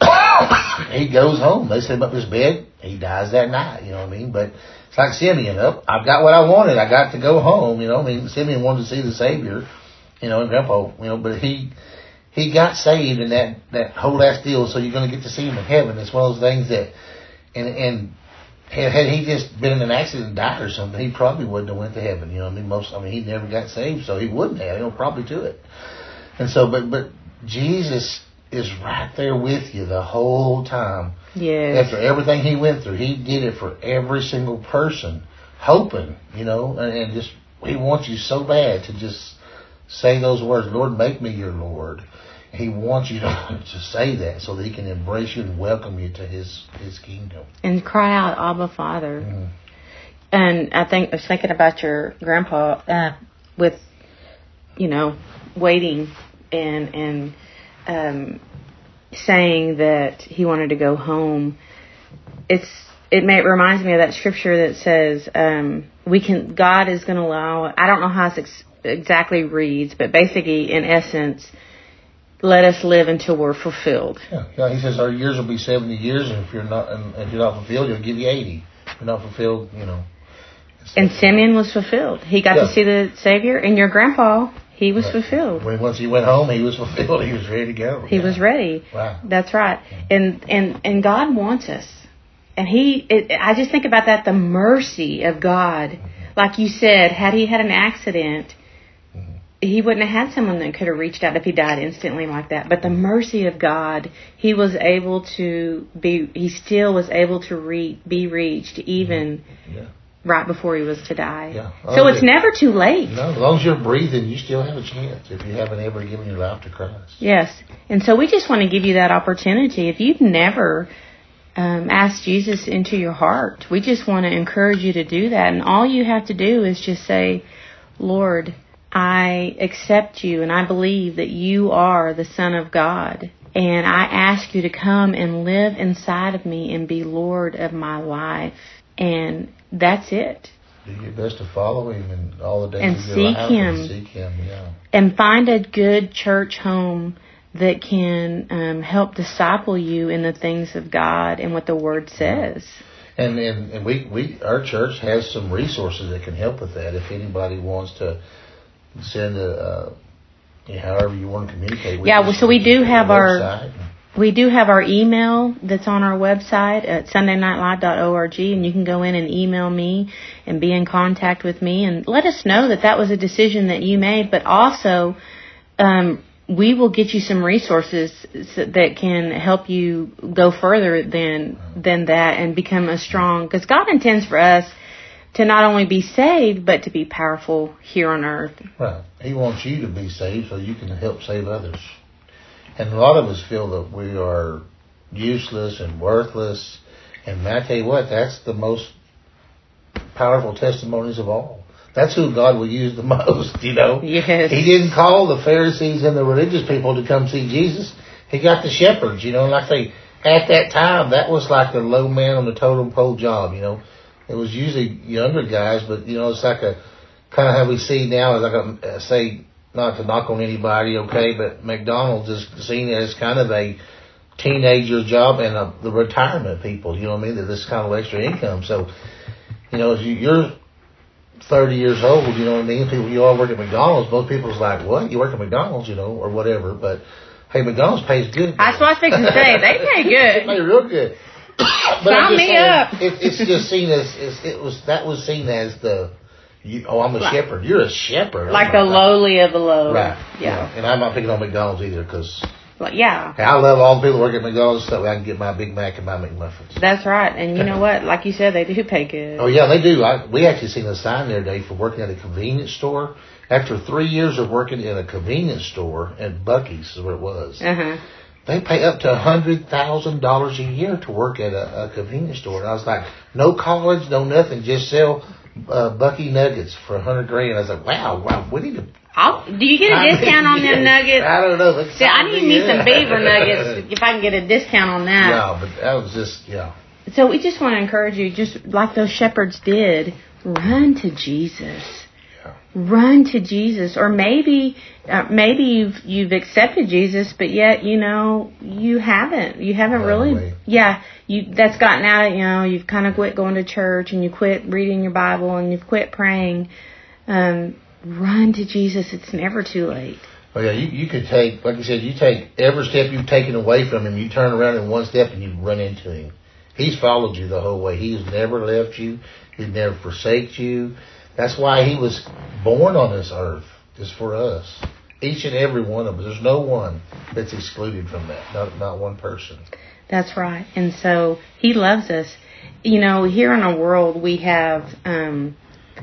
he goes home. They set him up in his bed. He dies that night, you know what I mean? But it's like Simeon, up. I've got what I wanted. I got to go home, you know. I mean, Simeon wanted to see the Savior, you know, and Grandpa, you know, but he he got saved in that, that whole last deal, so you're going to get to see him in heaven. It's one of those things that, and and had, had he just been in an accident and died or something, he probably wouldn't have went to heaven, you know what I mean? Most, I mean, he never got saved, so he wouldn't have, you know, probably to it. And so, but but Jesus is right there with you the whole time. Yes. After everything he went through, he did it for every single person, hoping, you know, and, and just, he wants you so bad to just say those words, Lord, make me your Lord. He wants you to, to say that so that he can embrace you and welcome you to his, his kingdom. And cry out, Abba, Father. Mm-hmm. And I think I was thinking about your grandpa. Uh, with, you know, waiting and and um, saying that he wanted to go home. It's it may it reminds me of that scripture that says um, we can God is going to allow. I don't know how it ex- exactly reads, but basically, in essence, let us live until we're fulfilled. Yeah, yeah. He says our years will be seventy years, and if you're not and if you're not fulfilled, he'll give you eighty. If you're not fulfilled, you know. And Simeon was fulfilled. He got Yeah. to see the Savior, and your grandpa, he was Right. fulfilled. When once he went home, he was fulfilled. He was ready to go. He Yeah. was ready. Wow. That's right. And and and God wants us. And he, it, I just think about that, the mercy of God. Like you said, had he had an accident, he wouldn't have had someone that could have reached out if he died instantly like that. But the mercy of God, he was able to be, he still was able to re, be reached even Yeah. right before he was to die. Yeah. So Oh, it's yeah. never too late. No, as long as you're breathing, you still have a chance if you haven't ever given your life to Christ. Yes. And so we just want to give you that opportunity. If you've never um, asked Jesus into your heart, we just want to encourage you to do that. And all you have to do is just say, Lord, I accept you and I believe that you are the Son of God. And I ask you to come and live inside of me and be Lord of my life. And that's it. Do your best to follow him in all the days And of your seek life. him. And seek him, yeah. And find a good church home that can um, help disciple you in the things of God and what the Word says. And and, and we, we our church has some resources that can help with that. If anybody wants to send a, uh, you know, however you want to communicate with Yeah, us, well, so we do have our website. we do have our email that's on our website at sunday night live dot org, and you can go in and email me and be in contact with me and let us know that that was a decision that you made. But also, um, we will get you some resources that can help you go further than than that and become a strong. Because God intends for us to not only be saved, but to be powerful here on earth. Right. He wants you to be saved so you can help save others. And a lot of us feel that we are useless and worthless. And I tell you what, that's the most powerful testimonies of all. That's who God will use the most, you know. Yes. He didn't call the Pharisees and the religious people to come see Jesus. He got the shepherds, you know. Like they, at that time, that was like the low man on the totem pole job, you know. It was usually younger guys, but, you know, it's like a, kind of how we see now, like a, say, not to knock on anybody, okay, but McDonald's is seen as kind of a teenager job and a, the retirement people, you know what I mean, that this kind of extra income. So, you know, if you, you're thirty years old, you know what I mean, people, you all work at McDonald's, most people's like, what, you work at McDonald's, you know, or whatever, but, hey, McDonald's pays good. That's what I was fixing to say. They pay They good. pay real good. But Sign I'm just me saying, up. It, it's just seen as, it's, it was, that was seen as the, you, oh, I'm a Like- shepherd. You're a shepherd. Oh Like my the God. lowly of the low. Right. Yeah. And I'm not picking on McDonald's either because Well, yeah. I love all the people that work at McDonald's so I can get my Big Mac and my McMuffins. That's right. And you know what? Like you said, they do pay good. Oh, yeah, they do. I, we actually seen a sign there today for working at a convenience store. After three years of working in a convenience store at Buc-ee's is where it was, Uh-huh. they pay up to one hundred thousand dollars a year to work at a, a convenience store. And I was like, no college, no nothing, just sell uh, Bucky nuggets for a hundred grand. I was like, wow, wow, we need to. I'll, do you get a discount on them nuggets? I don't know. See, I need me some beaver nuggets if I can get a discount on that. Yeah, but that was just, yeah. So we just want to encourage you, just like those shepherds did, run to Jesus. Yeah. Run to Jesus. Or maybe uh, maybe you've you've accepted Jesus, but yet, you know, you haven't. You haven't Run really. away. Yeah, you that's gotten out of, you know, you've kind of quit going to church and you quit reading your Bible and you've quit praying. Um, run to Jesus. It's never too late. Oh, yeah, you, you could take, like you said, you take every step you've taken away from him, you turn around in one step and you run into him. He's followed you the whole way. He's never left you. He's never forsaked you. That's why he was born on this earth, is for us. Each and every one of us. There's no one that's excluded from that. Not, not one person. That's right. And so he loves us. You know, here in our world we have um,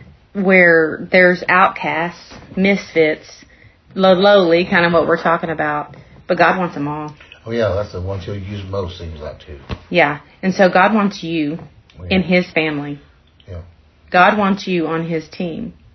where there's outcasts, misfits, low, lowly, kind of what we're talking about. But God wants them all. Oh, yeah, that's the ones he'll use most, seems like, too. Yeah. And so God wants you Yeah. in his family. Yeah. God wants you on his team.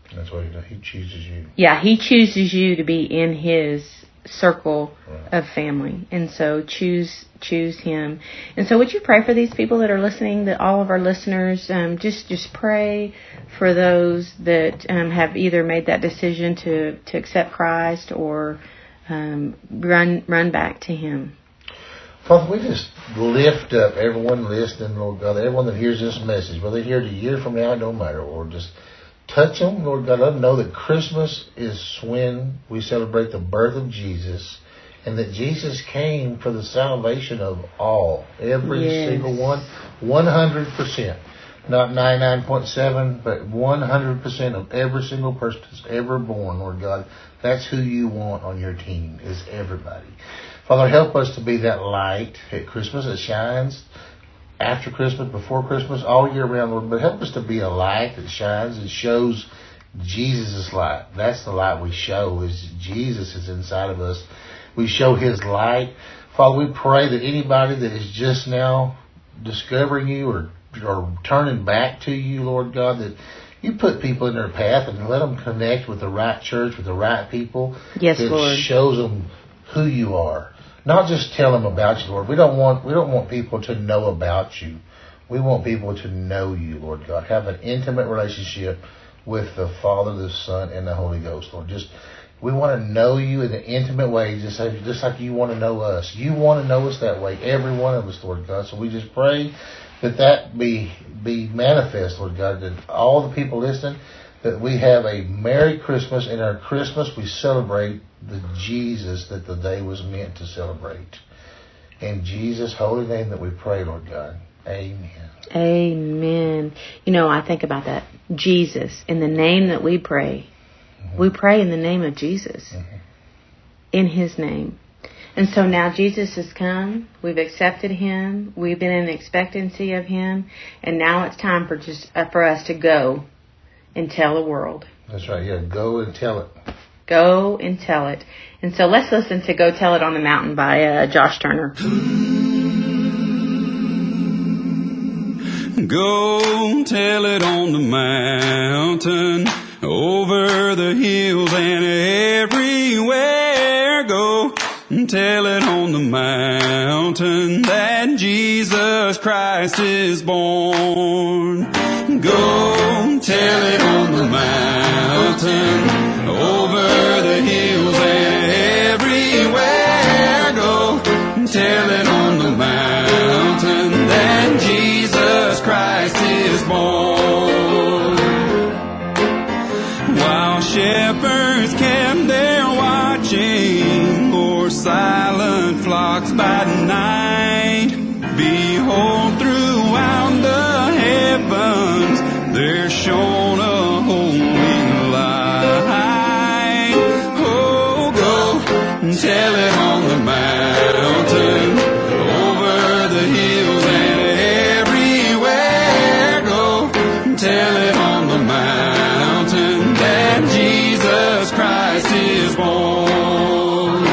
That's what he does. He chooses you. Yeah, he chooses you to be in his circle Right. of family. And so choose choose him. And so would you pray for these people that are listening, that all of our listeners, um, just just pray for those that um, have either made that decision to, to accept Christ or um, run run back to him. Father, we just lift up everyone listening, Lord God, everyone that hears this message, whether they hear it a year from now, it don't matter, Lord. Just touch them, Lord God. Let them know that Christmas is when we celebrate the birth of Jesus, and that Jesus came for the salvation of all, every Yes. single one, one hundred percent. Not ninety-nine point seven, but one hundred percent of every single person that's ever born, Lord God. That's who you want on your team, is everybody. Father, help us to be that light at Christmas that shines after Christmas, before Christmas, all year round, Lord. But help us to be a light that shines and shows Jesus' light. That's the light we show, is Jesus is inside of us. We show his light. Father, we pray that anybody that is just now discovering you or, or turning back to you, Lord God, that you put people in their path and let them connect with the right church, with the right people. Yes, that Lord. shows them who you are. Not just tell them about you, Lord. We don't want we don't want people to know about you. We want people to know you, Lord God. Have an intimate relationship with the Father, the Son, and the Holy Ghost, Lord. Just we want to know you in an intimate way, just like, just like you want to know us. You want to know us that way, every one of us, Lord God. So we just pray that that be be manifest, Lord God, that all the people listening, that we have a Merry Christmas. In our Christmas, we celebrate the Jesus that the day was meant to celebrate. In Jesus' holy name that we pray, Lord God. Amen. Amen. You know, I think about that. Jesus, in the name that we pray, mm-hmm. we pray in the name of Jesus. Mm-hmm. In his name. And so now Jesus has come. We've accepted him. We've been in expectancy of him. And now it's time for just uh, for us to go and tell the world. That's right. Yeah, go and tell it. Go and tell it. And so let's listen to Go Tell It on the Mountain by uh, Josh Turner. Go tell it on the mountain, over the hills and everywhere. Go tell it on the mountain that Jesus Christ is born. Go tell it on the mountain, over the hills and everywhere. Go tell it on the mountain that Jesus Christ is born. While shepherds kept their watching o'er silent flocks by night, behold, throughout the heavens there shone a holy light. Oh, go tell it on the mountain, over the hills and everywhere. Go tell it on the mountain that Jesus Christ is born.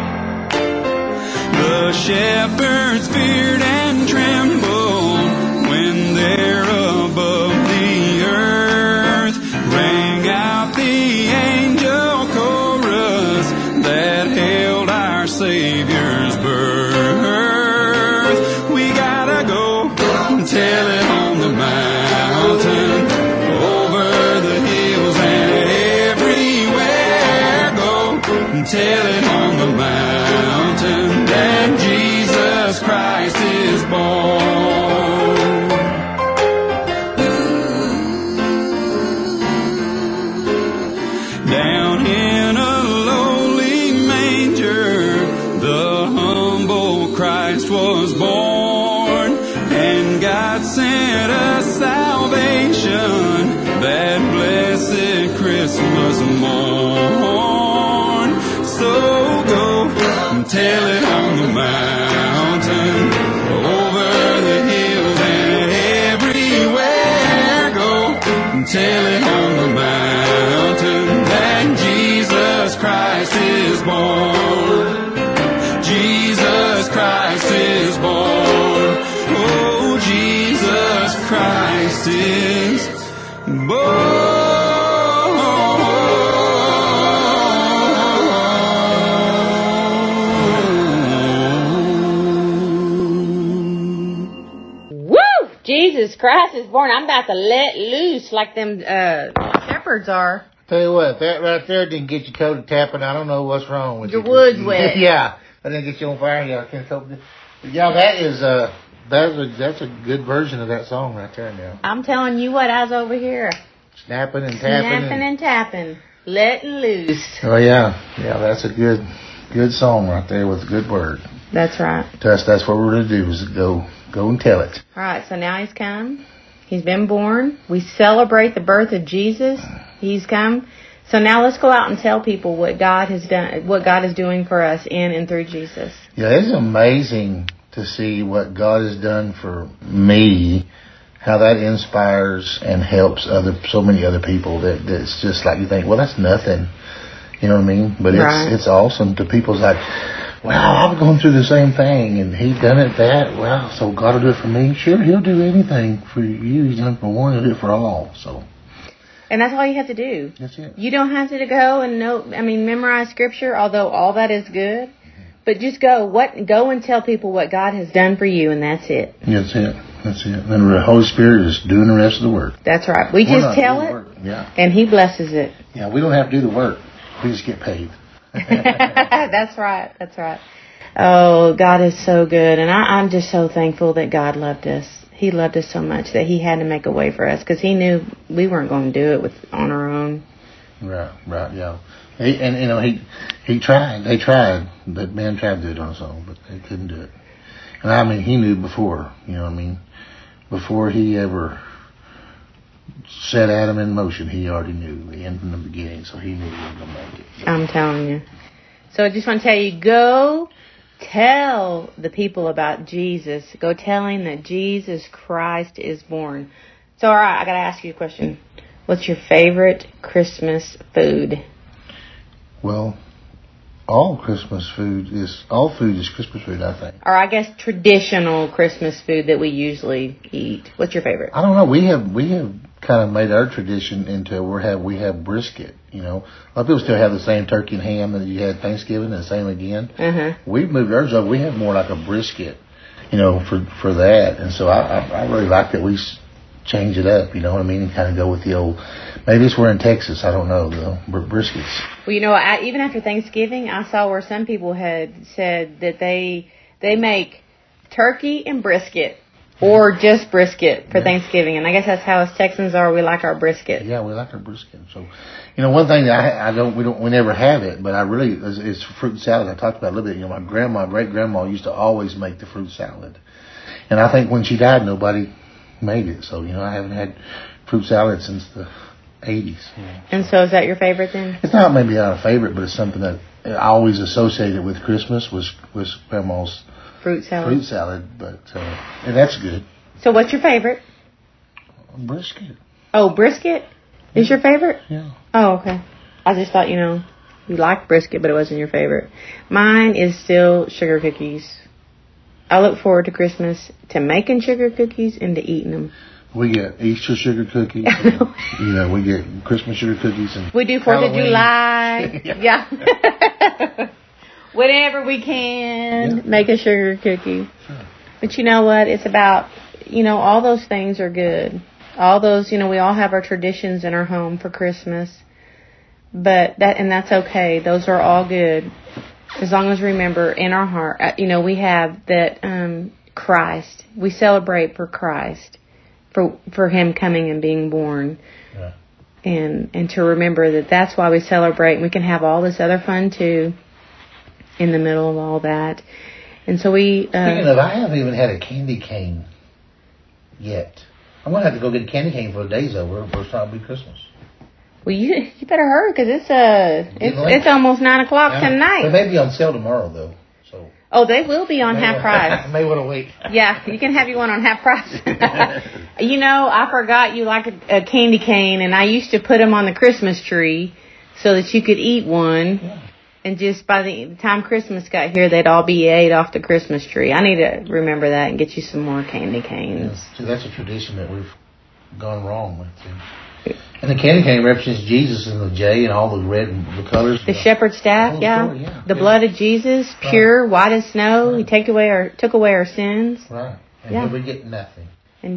The shepherds feared and trembled when there above the earth rang out the angel chorus that hailed our Savior's birth. We gotta go tell it on the mountain, over the hills and everywhere. Go tell it on the mountain that Jesus Christ is born. Down in a lowly manger, the humble Christ was born, and God sent us salvation that blessed Christmas morn. So go tell it on the mountain, over the hills and everywhere. Go tell it on the mountain that Jesus Christ is born. Jesus Christ is born. Oh, Jesus Christ is born. Jesus Christ is born. I'm about to let loose like them uh, shepherds are. Tell you what, that right there didn't get your toe to tapping. I don't know what's wrong with Your you. wood's wet. Yeah, I didn't get you on fire. Yeah, I can't help it. Yeah, that is uh, that's a that's a good version of that song right there now. I'm telling you what, I was over here Snapping and tapping. snapping and, and tapping, letting loose. oh yeah, yeah, that's a good good song right there with a good word. That's right. That's that's what we're gonna do is go go and tell it. All right, so now he's come. He's been born. We celebrate the birth of Jesus. He's come. So now let's go out and tell people what God has done, what God is doing for us in and through Jesus. Yeah, it's amazing to see what God has done for me, how that inspires and helps other so many other people that that's just like you think, well, that's nothing. You know what I mean? But it's Right. it's awesome to people's like, wow, I'm going through the same thing, and he done it that. Well, so God will do it for me. Sure, he'll do anything for you. He's done it for one, he'll do it for all. So And that's all you have to do. that's it. You don't have to go and know, I mean, memorize scripture, although all that is good. But just go, what, go and tell people what God has done for you, and that's it. That's it. That's it. And the Holy Spirit is doing the rest of the work. That's right. We We're just not tell doing it, the work. Yeah. and He blesses it. Yeah, we don't have to do the work. We just get paid. That's right. That's right. Oh, God is so good. And I, I'm just so thankful that God loved us. He loved us so much that He had to make a way for us because He knew we weren't going to do it with on our own. Right, right, yeah. He, and, you know, he he tried. They tried. That man tried to do it on his own, but they couldn't do it. And I mean, he knew before, you know what I mean? Before he ever set Adam in motion, he already knew the end from the beginning, so he knew he was going to make it. I'm telling you. So I just want to tell you, go tell the people about Jesus. Go telling that Jesus Christ is born. So, all right, I got to ask you a question. What's your favorite Christmas food? Well, all Christmas food is, all food is Christmas food, I think. Or I guess traditional Christmas food that we usually eat. What's your favorite? I don't know. We have we have kind of made our tradition into we have we have brisket. You know, a lot of people still have the same turkey and ham that you had Thanksgiving, and the same again. Uh-huh. We've moved ours over. We have more like a brisket, you know, for for that. And so I I, I really like that we s- change it up. You know what I mean? And kind of go with the old. Maybe it's we're in Texas. I don't know the br- briskets. Well, you know, I, even after Thanksgiving, I saw where some people had said that they they make turkey and brisket, or just brisket for Yeah. Thanksgiving. And I guess that's how us Texans are. We like our brisket. Yeah, we like our brisket. So, you know, one thing that I, I don't, we don't, we never have it, but I really is, is fruit salad. I talked about it a little bit. You know, my grandma, great grandma used to always make the fruit salad, and I think when she died, nobody made it. So, you know, I haven't had fruit salad since the eighties. And so is that your favorite then? It's not maybe not a favorite, but it's something that I always associated with Christmas was was grandma's Fruit salad. fruit salad. But uh, and that's good. So what's your favorite? Brisket. Oh, brisket is your favorite? Yeah. Oh, okay. I just thought, you know, you liked brisket, but it wasn't your favorite. Mine is still sugar cookies. I look forward to Christmas to making sugar cookies and to eating them. We get Easter sugar cookies. And, you know, we get Christmas sugar cookies and We do Fourth of Halloween. July. Yeah. Whatever we can, Yeah. make a sugar cookie. Sure. But you know what? It's about, you know, all those things are good. All those, you know, we all have our traditions in our home for Christmas. But that, and that's okay. Those are all good. As long as we remember in our heart, uh, you know, we have that, um, Christ. We celebrate for Christ. For, for Him coming and being born. Yeah. And, and to remember that that's why we celebrate. We can have all this other fun too in the middle of all that. And so we, uh, Speaking of, I haven't even had a candy cane yet. I'm gonna have to go get a candy cane for the day's over. First time it'll be Christmas. well, you you better hurry because it's uh it's Getting late. it's almost nine o'clock Yeah. They tonight. may be on sale tomorrow though. So Oh, they will be on may half wa- price. may want to wait. Yeah, you can have you one on half price. You know, I forgot you like a, a candy cane, and I used to put them on the Christmas tree so that you could eat one. Yeah. And just by the time Christmas got here, they'd all be ate off the Christmas tree. I need to remember that and get you some more candy canes. Yes. See, that's a tradition that we've gone wrong with. Too. And the candy cane represents Jesus and the J and all the red and the colors. The shepherd's staff, Oh, yeah. sure, yeah. The Yeah. blood of Jesus, pure, Right. white as snow. Right. He take away our took away our sins. Right. And Yeah. then we get nothing. And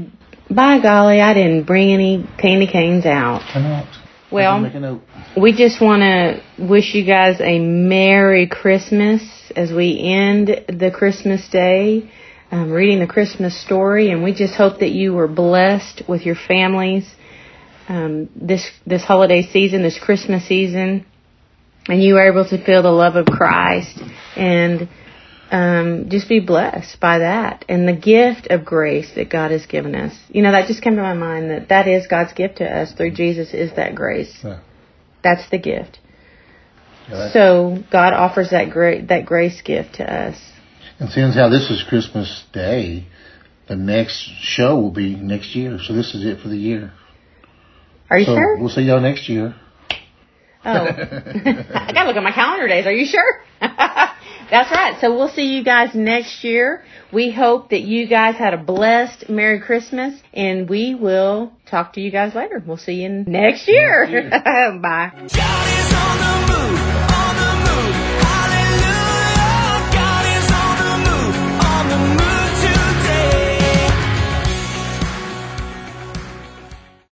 By golly, I didn't bring any candy canes out. Come out. Well, Make a note. we just want to wish you guys a Merry Christmas as we end the Christmas day, um, reading the Christmas story, and we just hope that you were blessed with your families um, this this holiday season, this Christmas season, and you were able to feel the love of Christ and um, just be blessed by that and the gift of grace that God has given us. You know, that just came to my mind that that is God's gift to us through Jesus is that grace. Yeah. That's the gift. Yeah, that's- So God offers that great that grace gift to us. And since how this is Christmas Day, the next show will be next year. So this is it for the year. Are you so sure? We'll see y'all next year. Oh, I gotta look at my calendar days. Are you sure? That's right. So we'll see you guys next year. We hope that you guys had a blessed Merry Christmas, and we will talk to you guys later. We'll see you next year. Next year. Bye. God is on the move.